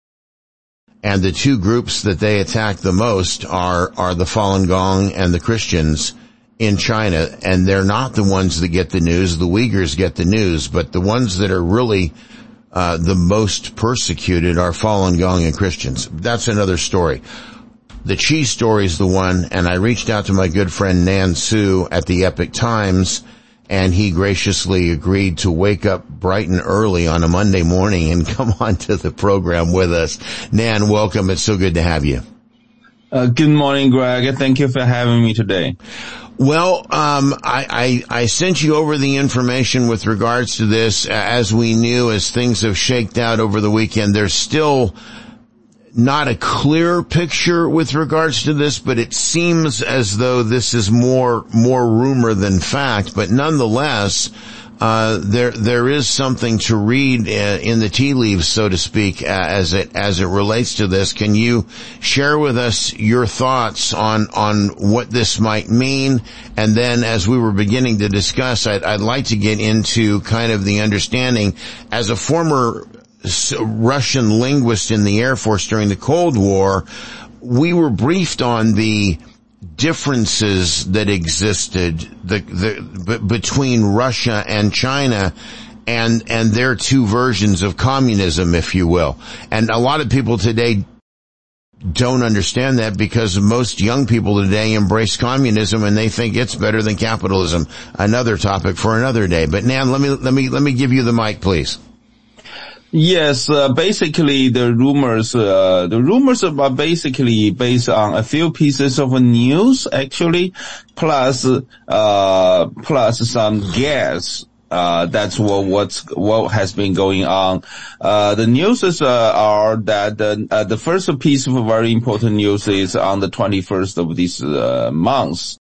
And the two groups that they attack the most are, are the Falun Gong and the Christians in China. And they're not the ones that get the news. The Uyghurs get the news, but the ones that are really, uh, the most persecuted are Falun Gong and Christians. That's another story. The Xi story is the one, and I reached out to my good friend Nan Su at the Epic Times, and he graciously agreed to wake up bright and early on a Monday morning and come on to the program with us. Nan, welcome. It's so good to have you. Uh, good morning, Greg. Thank you for having me today. Well, um, I, I, I sent you over the information with regards to this. As we knew, as things have shaked out over the weekend, there's still not a clear picture with regards to this, but it seems as though this is more, more rumor than fact. But nonetheless, uh, there, there is something to read uh, in the tea leaves, so to speak, uh, as it, as it relates to this. Can you share with us your thoughts on, on what this might mean? And then, as we were beginning to discuss, I'd, I'd like to get into kind of the understanding as a former Russian linguist in the Air Force during the Cold War, we were briefed on the differences that existed the, the, b- between Russia and China and, and their two versions of communism, if you will. And a lot of people today don't understand that because most young people today embrace communism and they think it's better than capitalism. Another topic for another day. But Nan, let me, let me, let me give you the mic, please. Yes, uh, basically the rumors, uh, the rumors are basically based on a few pieces of news, actually, plus, uh, plus some guess. Uh, that's what, what's, what has been going on. Uh, the news is, uh, are that, the, uh, the first piece of very important news is on the twenty-first of this, uh, month.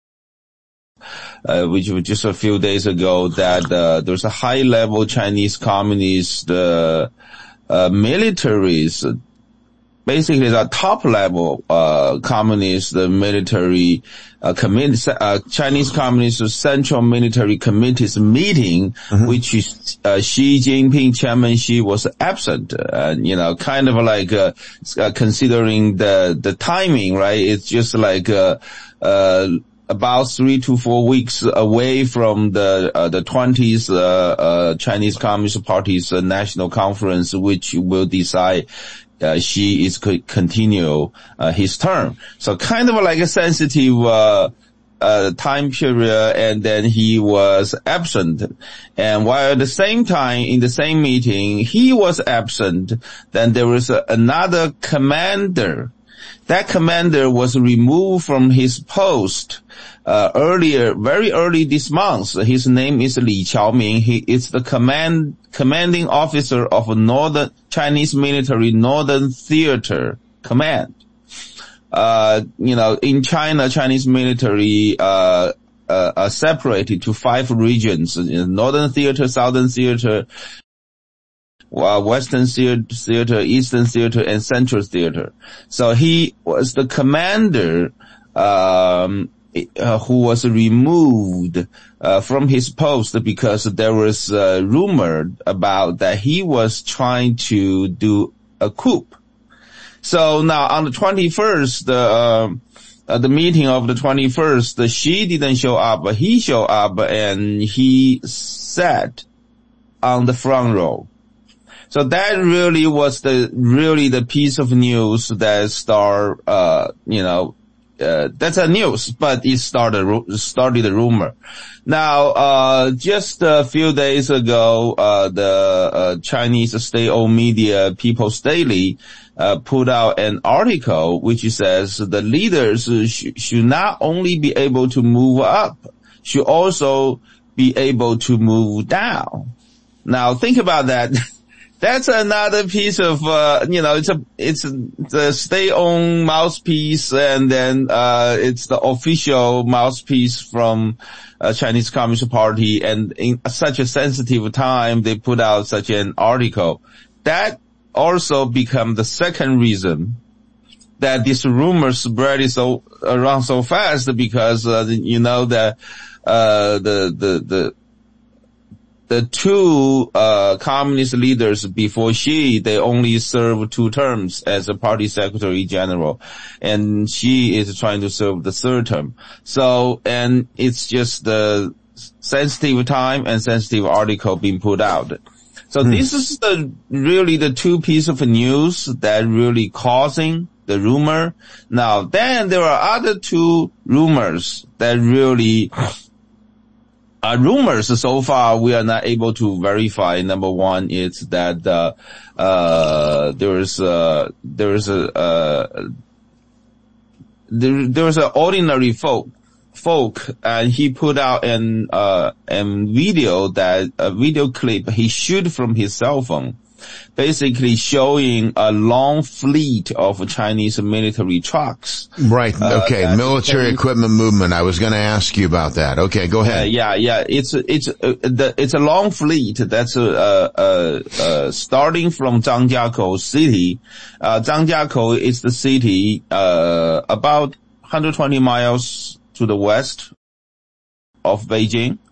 Uh, which was just a few days ago, that, uh, there's a high level Chinese communist, uh, uh, militaries, basically the top level, uh, communist uh, military, uh, committee, uh, Chinese Communist Central Military Committee's meeting, mm-hmm. which is, uh, Xi Jinping, Chairman Xi was absent, and, uh, you know, kind of like, uh, uh, considering the, the timing, right? It's just like, uh, uh, about three to four weeks away from the uh, the twentieth uh, uh, Chinese Communist Party's uh, national conference, which will decide uh, Xi is co- continue uh, his term. So kind of like a sensitive uh, uh time period, and then he was absent. And while at the same time, in the same meeting, he was absent, then there was a, another commander. That commander was removed from his post uh, earlier, very early this month. His name is Li Qiaoming. He is the command commanding officer of Northern Chinese Military Northern Theater Command. Uh, you know, in China, Chinese military uh, uh are separated to five regions: Northern Theater, Southern Theater, Uh, Western Theater, Eastern Theater, and Central Theater. So he was the commander, um, uh, who was removed, uh, from his post because there was, uh, rumor about that he was trying to do a coup. So now on the twenty-first, the, uh, uh, the meeting of the twenty-first, the Xi didn't show up, but he showed up and he sat on the front row. So that really was the, really the piece of news that start, uh, you know, uh, that's a news, but it started, started a rumor. Now, uh, just a few days ago, uh, the, uh, Chinese state-owned media People's Daily, uh, put out an article which says the leaders sh- should not only be able to move up, should also be able to move down. Now, think about that. That's another piece of, uh, you know, it's a, it's the state-owned mouthpiece, and then, uh, it's the official mouthpiece from, uh, Chinese Communist Party, and in such a sensitive time, they put out such an article. That also become the second reason that this rumor spread so, around so fast, because, uh, you know, that, uh, the, the, the, The two uh communist leaders before Xi, they only served two terms as a party secretary general, and Xi is trying to serve the third term. So, and it's just the sensitive time and sensitive article being put out. So hmm. this is the really the two pieces of news that really causing the rumor. Now, then there are other two rumors that really Uh, rumors so far we are not able to verify. Number one is that, uh, uh, there is, uh, there is a, uh, there, there is an ordinary folk, folk, and he put out an, uh, an video that, a video clip he shoot from his cell phone, basically showing a long fleet of Chinese military trucks. Right. Okay. Uh, military equipment movement. I was going to ask you about that. Okay. Go ahead. Uh, yeah. Yeah. It's, it's, uh, the, it's a long fleet that's, uh, uh, uh, starting from Zhangjiakou city. Uh, Zhangjiakou is the city, uh, about one hundred twenty miles to the west of Beijing.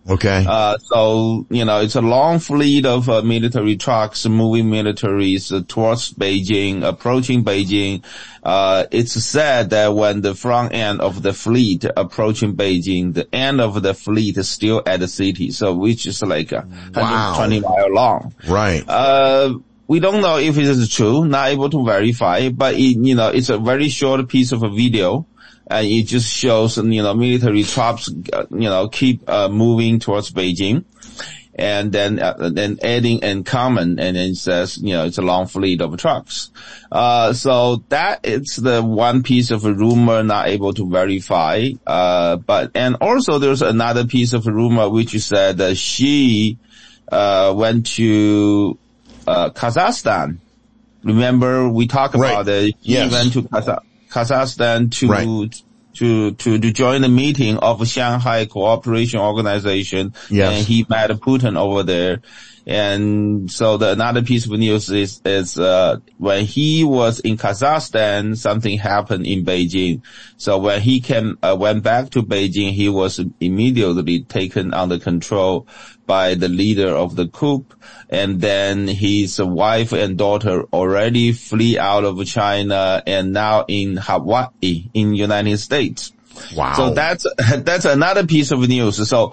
Okay. Uh, so, you know, it's a long fleet of uh, military trucks moving militaries uh, towards Beijing, approaching Beijing. Uh, it's said that when the front end of the fleet approaching Beijing, the end of the fleet is still at the city. So, which is like uh, one hundred twenty wow. mile long. Right. Uh, we don't know if it is true, not able to verify, but it, you know, it's a very short piece of a video. And it just shows, you know, military troops, you know, keep uh, moving towards Beijing, and then uh, then adding in common, and then it says, you know, it's a long fleet of trucks. Uh, so that is the one piece of a rumor not able to verify. Uh, but and also there's another piece of a rumor which said that she uh went to uh Kazakhstan. Remember we talked right. about that. She yes. went to Kazakhstan. Kazakhstan to, right. to, to, to join the meeting of Shanghai Cooperation Organization. Yes. And he met Putin over there. And so the another piece of news is, is, uh, when he was in Kazakhstan, something happened in Beijing. So when he came, uh, went back to Beijing, he was immediately taken under control by the leader of the coup. And then his wife and daughter already flee out of China and now in Hawaii in United States. Wow. So that's, that's another piece of news. So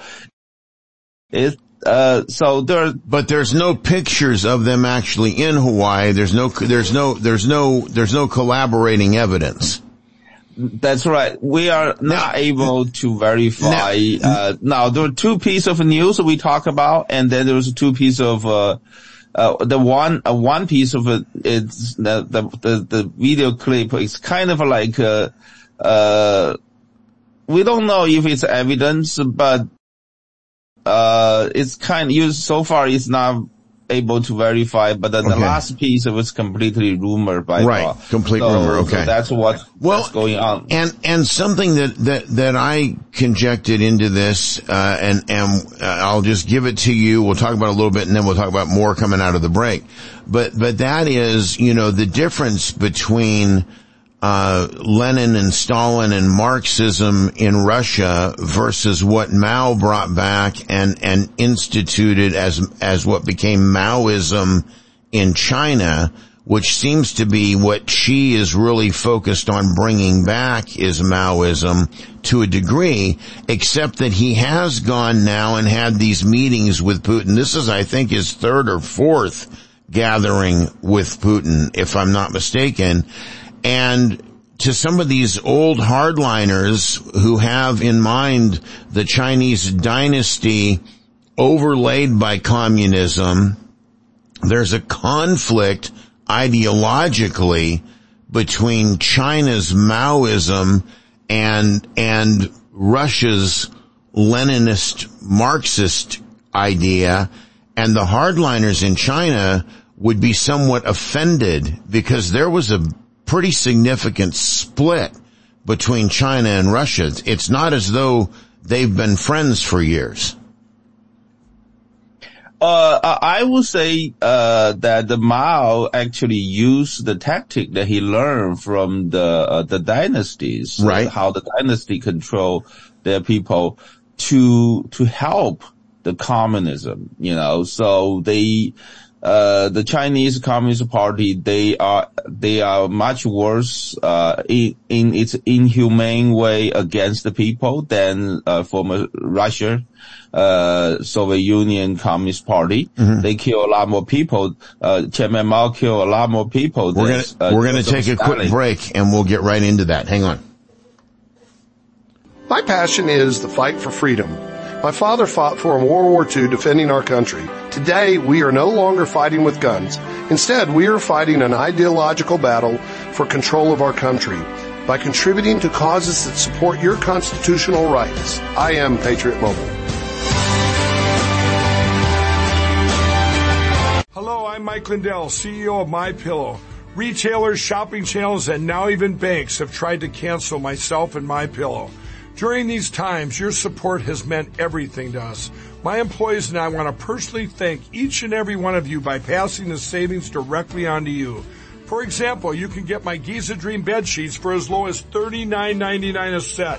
it, Uh, so there, but there's no pictures of them actually in Hawaii. There's no, there's no, there's no, there's no collaborating evidence. That's right. We are not now, able to verify. Now, uh, now there are two pieces of news we talk about, and then there's two pieces of, uh, uh, the one, uh, one piece of it is the, the, the, the video clip is kind of like, uh, uh, we don't know if it's evidence, but Uh, it's kind of used so far. It's not able to verify, but then okay. the last piece of it's completely rumor by right, law. complete so, rumor. Okay, so that's what well, that's going on. And and something that that that I conjectured into this, uh, and and uh, I'll just give it to you. We'll talk about it a little bit, and then we'll talk about more coming out of the break. But but that is, you know, the difference between Uh, Lenin and Stalin and Marxism in Russia versus what Mao brought back and, and instituted as, as what became Maoism in China, which seems to be what Xi is really focused on bringing back is Maoism to a degree, except that he has gone now and had these meetings with Putin. This is, I think, his third or fourth gathering with Putin, if I'm not mistaken. And to some of these old hardliners who have in mind the Chinese dynasty overlaid by communism, there's a conflict ideologically between China's Maoism and, and Russia's Leninist Marxist idea, and the hardliners in China would be somewhat offended because there was a pretty significant split between China and Russia. It's not as though they've been friends for years. Uh, I would say, uh, that the Mao actually used the tactic that he learned from the, uh, the dynasties. Right. How the dynasty control their people to, to help the communism, you know, so they, Uh, the Chinese Communist Party, they are, they are much worse, uh, in, in its inhumane way against the people than, uh, former Russia, uh, Soviet Union Communist Party. Mm-hmm. They kill a lot more people. Uh, Chairman Mao killed a lot more people. We're than, gonna, uh, we're gonna take a quick break and we'll get right into that. Hang on. My passion is the fight for freedom. My father fought for in World War Two defending our country. Today, we are no longer fighting with guns. Instead, we are fighting an ideological battle for control of our country by contributing to causes that support your constitutional rights. I am Patriot Mobile. Hello, I'm Mike Lindell, C E O of MyPillow. Retailers, shopping channels, and now even banks have tried to cancel myself and MyPillow. During these times, your support has meant everything to us. My employees and I want to personally thank each and every one of you by passing the savings directly on to you. For example, you can get my Giza Dream bed sheets for as low as thirty-nine ninety-nine a set.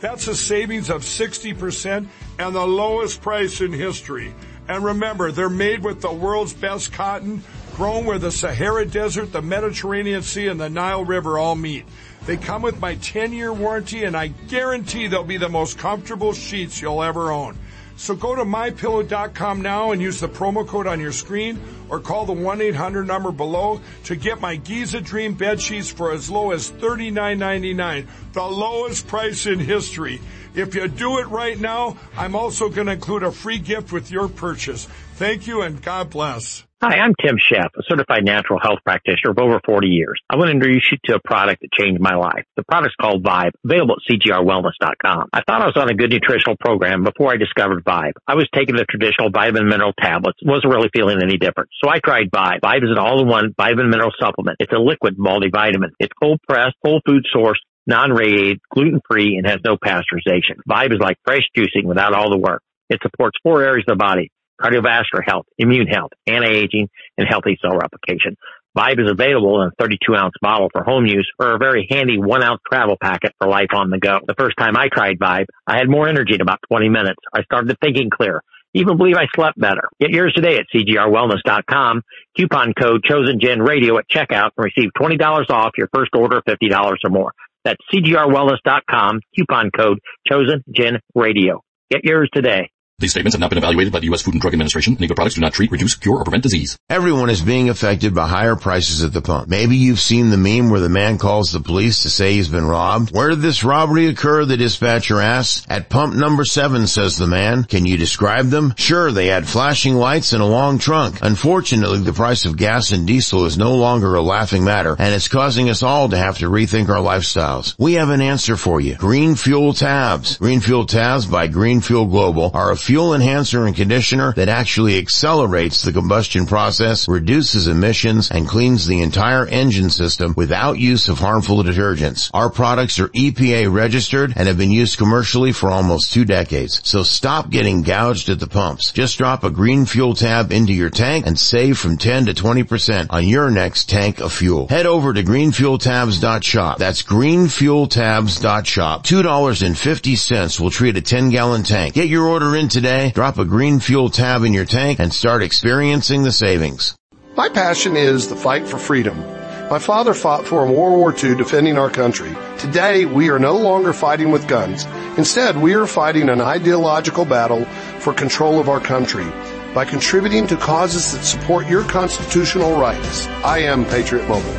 That's a savings of sixty percent and the lowest price in history. And remember, they're made with the world's best cotton, grown where the Sahara Desert, the Mediterranean Sea, and the Nile River all meet. They come with my ten-year warranty, and I guarantee they'll be the most comfortable sheets you'll ever own. So go to my pillow dot com now and use the promo code on your screen or call the one eight hundred number below to get my Giza Dream bed sheets for as low as thirty-nine ninety-nine, the lowest price in history. If you do it right now, I'm also going to include a free gift with your purchase. Thank you and God bless. Hi, I'm Tim Sheff, a certified natural health practitioner of over forty years. I want to introduce you to a product that changed my life. The product's called Vibe, available at C G R wellness dot com. I thought I was on a good nutritional program before I discovered Vibe. I was taking the traditional vitamin mineral tablets, wasn't really feeling any different. So I tried Vibe. Vibe is an all-in-one vitamin mineral supplement. It's a liquid multivitamin. It's cold-pressed, whole food sourced, non-radiated, gluten-free, and has no pasteurization. Vibe is like fresh juicing without all the work. It supports four areas of the body: cardiovascular health, immune health, anti-aging, and healthy cell replication. Vibe is available in a thirty-two ounce bottle for home use or a very handy one ounce travel packet for life on the go. The first time I tried Vibe, I had more energy in about twenty minutes. I started thinking clear. Even believe I slept better. Get yours today at C G R wellness dot com. Coupon code ChosenGenRadio at checkout and receive twenty dollars off your first order of fifty dollars or more. That's C G R wellness dot com. Coupon code ChosenGenRadio. Get yours today. These statements have not been evaluated by the U S Food and Drug Administration. Any of the products do not treat, reduce, cure, or prevent disease. Everyone is being affected by higher prices at the pump. Maybe you've seen the meme where the man calls the police to say he's been robbed. Where did this robbery occur? The dispatcher asks. At pump number seven, says the man. Can you describe them? Sure, they had flashing lights and a long trunk. Unfortunately, the price of gas and diesel is no longer a laughing matter, and it's causing us all to have to rethink our lifestyles. We have an answer for you. Green Fuel Tabs. Green Fuel Tabs by Green Fuel Global are a fuel enhancer and conditioner that actually accelerates the combustion process, reduces emissions, and cleans the entire engine system without use of harmful detergents. Our products are E P A registered and have been used commercially for almost two decades. So stop getting gouged at the pumps. Just drop a Green Fuel Tab into your tank and save from ten to twenty percent on your next tank of fuel. Head over to green fuel tabs dot shop. That's green fuel tabs dot shop. two dollars and fifty cents will treat a ten gallon tank. Get your order in today. Drop a Green Fuel Tab in your tank and start experiencing the savings. My passion is the fight for freedom. My father fought for in World War Two defending our country. Today, we are no longer fighting with guns. Instead, we are fighting an ideological battle for control of our country by contributing to causes that support your constitutional rights. I am Patriot Mobile.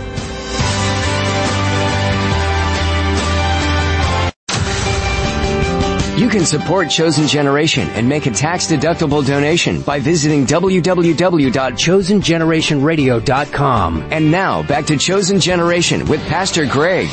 You can support Chosen Generation and make a tax-deductible donation by visiting w w w dot chosen generation radio dot com. And now, back to Chosen Generation with Pastor Greg.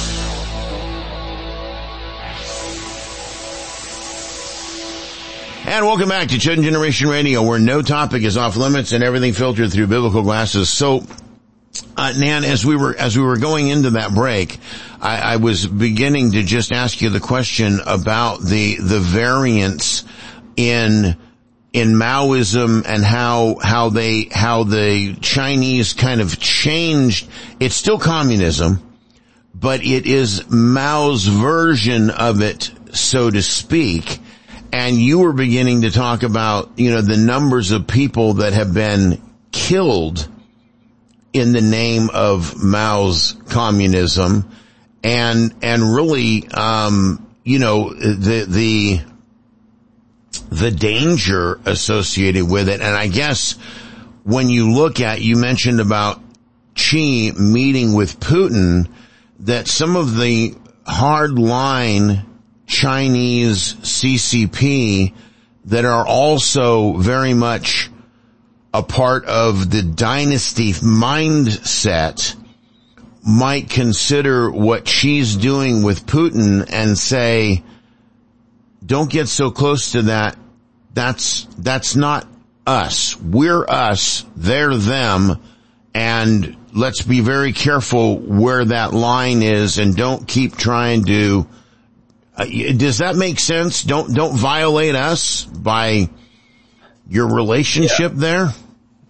And welcome back to Chosen Generation Radio, where no topic is off limits and everything filtered through biblical glasses. So, Uh, Nan, as we were, as we were going into that break, I, I was beginning to just ask you the question about the, the variance in, in Maoism and how, how they, how the Chinese kind of changed. It's still communism, but it is Mao's version of it, so to speak. And you were beginning to talk about, you know, the numbers of people that have been killed in the name of Mao's communism, and and really, um, you know, the the the danger associated with it. And I guess when you look at, you mentioned about Xi meeting with Putin, that some of the hardline Chinese C C P that are also very much a part of the dynasty mindset might consider what she's doing with Putin and say, don't get so close to that. That's, that's not us. We're us. They're them. And let's be very careful where that line is and don't keep trying to, uh, does that make sense? Don't, don't violate us by your relationship yeah. there?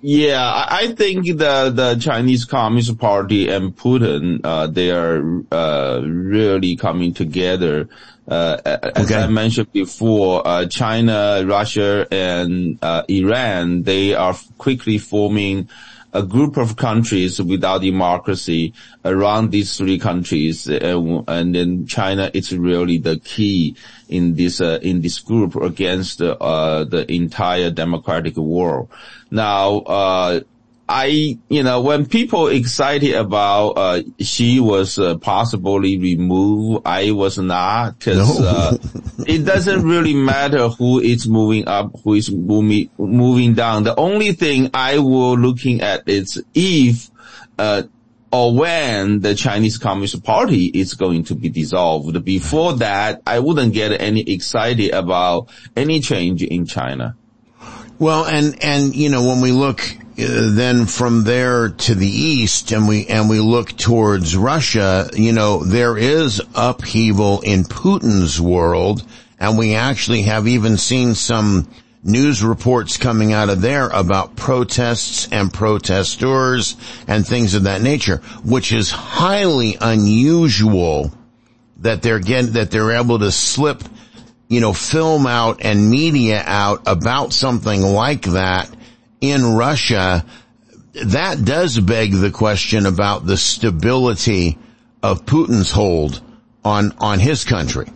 Yeah, I think the, the Chinese Communist Party and Putin, uh, they are, uh, really coming together. Uh, as okay. I mentioned before, uh, China, Russia, and, uh, Iran, they are quickly forming a group of countries without democracy around these three countries, and, and then China is really the key in this uh, in this group against uh, the entire democratic world. Now, uh, I, you know, when people excited about uh, Xi was uh, possibly removed, I was not, because no. uh, it doesn't really matter who is moving up, who is moving moving down. The only thing I will looking at is if uh or when the Chinese Communist Party is going to be dissolved. Before that, I wouldn't get any excited about any change in China. Well, and and you know, when we look Uh, then from there to the east and we, and we look towards Russia, you know, there is upheaval in Putin's world, and we actually have even seen some news reports coming out of there about protests and protesters and things of that nature, which is highly unusual that they're getting, that they're able to slip, you know, film out and media out about something like that in Russia. That does beg the question about the stability of Putin's hold on, on his country.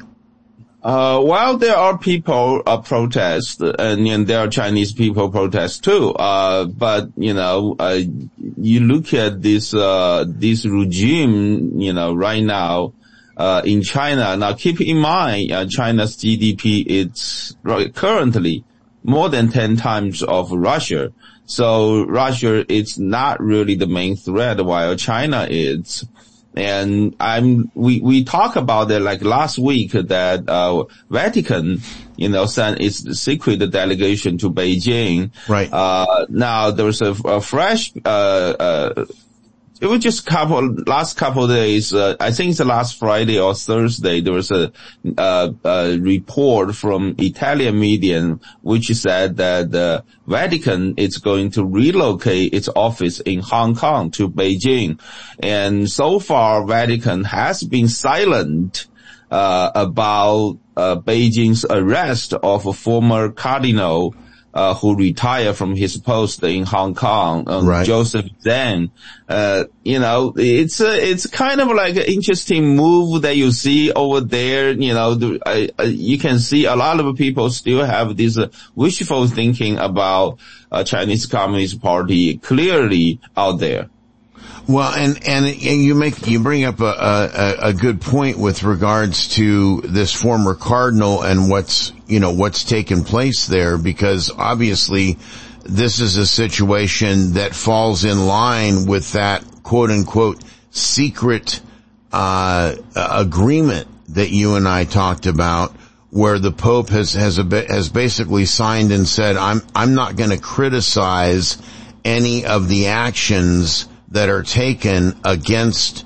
Uh, while there are people uh, protest, and, and there are Chinese people protest too, uh, but, you know, uh, you look at this, uh, this regime, you know, right now, uh, in China. Now keep in mind, uh, China's G D P is currently more than ten times of Russia. So Russia is not really the main threat, while China is. And I'm, we, we talk about it like last week that, uh, Vatican, you know, sent its secret delegation to Beijing. Right. Uh, now there's a, a fresh, uh, uh, it was just couple, last couple of days, uh, I think it's the last Friday or Thursday, there was a, uh, a report from Italian media which said that the Vatican is going to relocate its office in Hong Kong to Beijing. And so far, Vatican has been silent, uh, about, uh, Beijing's arrest of a former cardinal, Uh, who retired from his post in Hong Kong, um, right. Joseph Zhang. Uh, you know, it's a, it's kind of like an interesting move that you see over there. You know, the, I, I, you can see a lot of people still have this uh, wishful thinking about uh, Chinese Communist Party clearly out there. Well, and, and, and you make, you bring up a, a, a good point with regards to this former cardinal and what's, you know, what's taken place there, because obviously this is a situation that falls in line with that quote unquote secret, uh, agreement that you and I talked about, where the Pope has, has a bit, has basically signed and said, I'm, I'm not going to criticize any of the actions that are taken against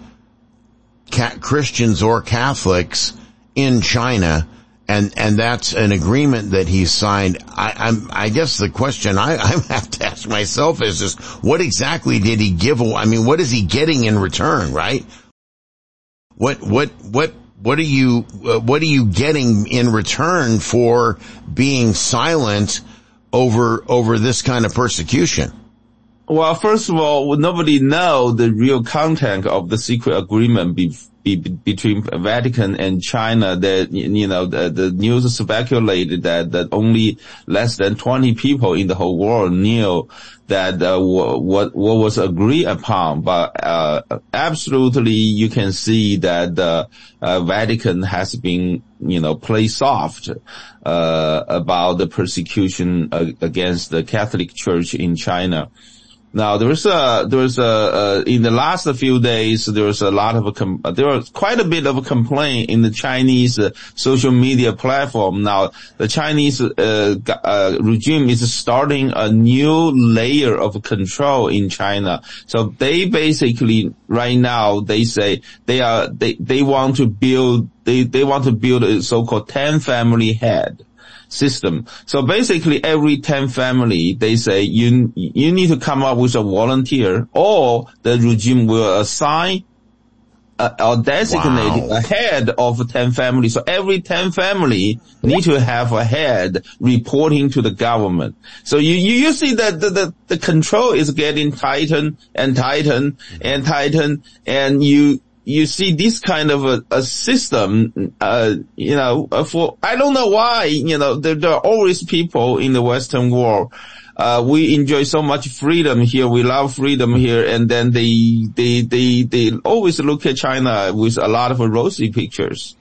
ca- Christians or Catholics in China, and and that's an agreement that he signed. I, I'm, I guess the question I, I have to ask myself is just, what exactly did he give away? I mean, what is he getting in return, right? What what what what are you uh, what are you getting in return for being silent over over this kind of persecution? Well, first of all, nobody knows the real content of the secret agreement be, be, between Vatican and China. That, you know, the, the news speculated that, that only less than twenty people in the whole world knew that uh, what what was agreed upon. But uh absolutely, you can see that the uh, Vatican has been, you know, play soft uh about the persecution uh, against the Catholic Church in China. Now, there was a, there was a, uh, in the last few days, there was a lot of a, com- there was quite a bit of a complaint in the Chinese uh, social media platform. Now, the Chinese, uh, uh, regime is starting a new layer of control in China. So they basically, right now, they say they are, they, they want to build, they, they want to build a so-called ten family head. system. So basically every ten family, they say you, you need to come up with a volunteer, or the regime will assign Uh, or designated wow. a head of ten families. So every ten family need to have a head reporting to the government. So you, you, you see that the, the, the control is getting tighten and tighten and tighten, and you, you see this kind of a, a system, uh, you know, for, I don't know why, you know, there, there are always people in the Western world. Uh, we enjoy so much freedom here. We love freedom here. And then they, they, they, they always look at China with a lot of rosy pictures.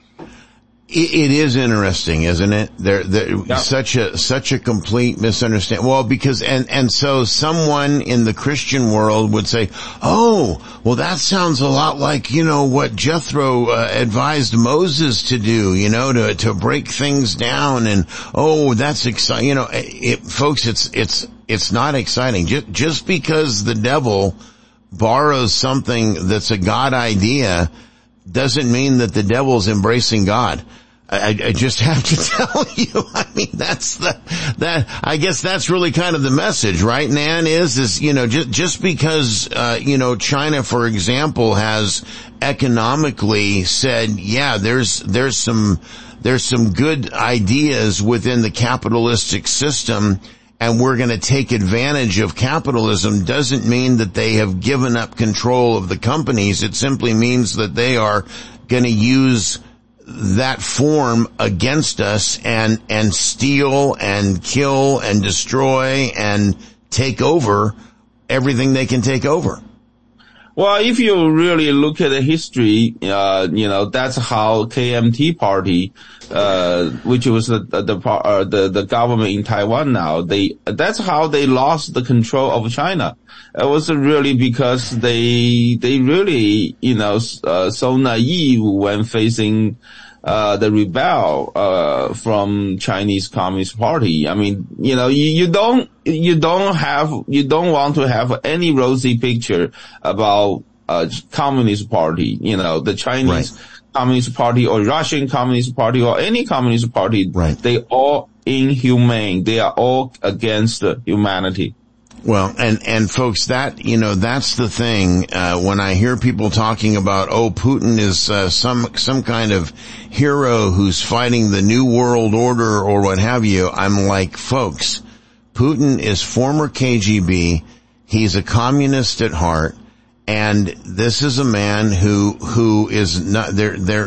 It, it is interesting, isn't it? There, there, yeah. such a, such a complete misunderstanding. Well, because, and, and so someone in the Christian world would say, oh, well, that sounds a lot like, you know, what Jethro uh, advised Moses to do, you know, to, to break things down. And, oh, that's exciting. You know, it, folks, it's, it's, it's not exciting. Just, just because the devil borrows something that's a God idea doesn't mean that the devil's embracing God. I, I just have to tell you, I mean, that's the, that, I guess that's really kind of the message, right, Nan, is, is, you know, just, just because, uh, you know, China, for example, has economically said, yeah, there's, there's some, there's some good ideas within the capitalistic system, and we're going to take advantage of capitalism, doesn't mean that they have given up control of the companies. It simply means that they are going to use that form against us and, and steal and kill and destroy and take over everything they can take over. Well, if you really look at the history, uh, you know, that's how K M T party, uh, which was the, the, uh, the, the government in Taiwan now, they, that's how they lost the control of China. It was really because they, they really, you know, uh, so naive when facing, uh, the rebel, uh, from Chinese Communist Party. I mean, you know, you, you don't, you don't have, you don't want to have any rosy picture about, uh, Communist Party, you know, the Chinese right. Communist Party or Russian Communist Party or any Communist Party. Right. They all inhumane. They are all against humanity. Well, and, and folks, that, you know, that's the thing, uh, when I hear people talking about, oh, Putin is, uh, some, some kind of hero who's fighting the new world order or what have you, I'm like, folks, Putin is former K G B, he's a communist at heart, and this is a man who, who is not, they're, they're,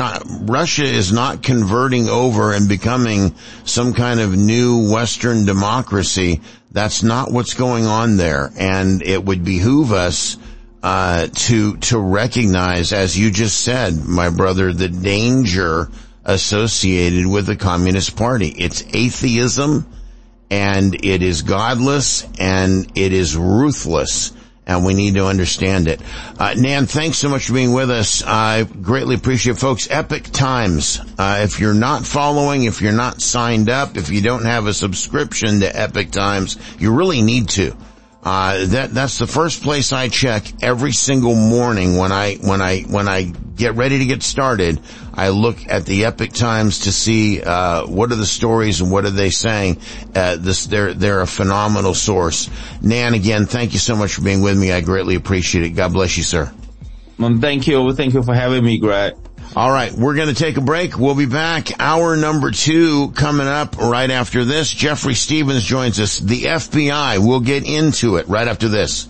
Russia is not converting over and becoming some kind of new Western democracy. That's not what's going on there. And it would behoove us, uh, to, to recognize, as you just said, my brother, the danger associated with the Communist Party. It's atheism, and it is godless, and it is ruthless. And we need to understand it. Uh, Nan, thanks so much for being with us. I greatly appreciate it, folks. Epic Times. Uh, if you're not following, if you're not signed up, if you don't have a subscription to Epic Times, you really need to. Uh, that, that's the first place I check every single morning when I, when I, when I get ready to get started. I look at the Epic Times to see, uh, what are the stories and what are they saying. Uh, this, they're, they're a phenomenal source. Nan, again, thank you so much for being with me. I greatly appreciate it. God bless you, sir. Well, thank you. Thank you for having me, Greg. All right, we're going to take a break. We'll be back. Hour number two coming up right after this. Jeffrey Stevens joins us. The F B I. We'll get into it right after this.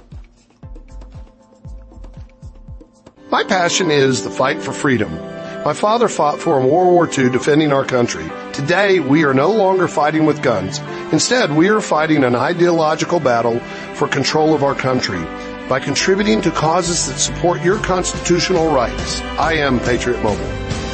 My passion is the fight for freedom. My father fought for in World War Two defending our country. Today, we are no longer fighting with guns. Instead, we are fighting an ideological battle for control of our country by contributing to causes that support your constitutional rights. I am Patriot Mobile.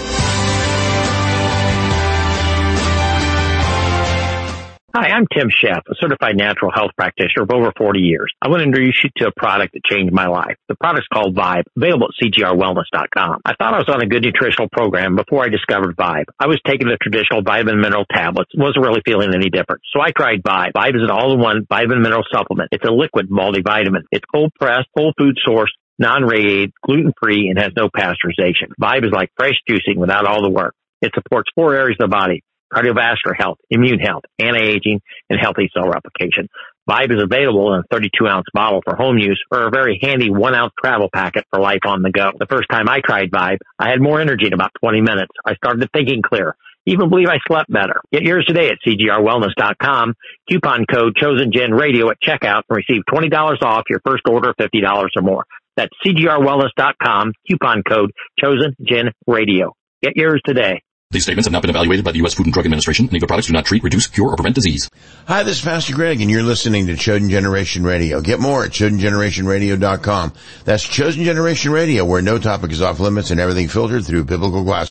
Hi, I'm Tim Sheff, a certified natural health practitioner of over forty years. I want to introduce you to a product that changed my life. The product's called Vibe, available at C G R wellness dot com. I thought I was on a good nutritional program before I discovered Vibe. I was taking the traditional vitamin mineral tablets, wasn't really feeling any different. So I tried Vibe. Vibe is an all-in-one vitamin mineral supplement. It's a liquid multivitamin. It's cold-pressed, whole food sourced, non-radiated, gluten-free, and has no pasteurization. Vibe is like fresh juicing without all the work. It supports four areas of the body: cardiovascular health, immune health, anti-aging, and healthy cell replication. Vibe is available in a thirty-two ounce bottle for home use or a very handy one ounce travel packet for life on the go. The first time I tried Vibe, I had more energy in about twenty minutes. I started thinking clear. Even believe I slept better. Get yours today at C G R wellness dot com. Coupon code ChosenGenRadio at checkout and receive twenty dollars off your first order of fifty dollars or more. That's C G R wellness dot com. Coupon code ChosenGenRadio. Get yours today. These statements have not been evaluated by the U S Food and Drug Administration. Any of the products do not treat, reduce, cure, or prevent disease. Hi, this is Pastor Greg, and you're listening to Chosen Generation Radio. Get more at Chosen Generation Radio dot com. That's Chosen Generation Radio, where no topic is off limits and everything filtered through biblical glass.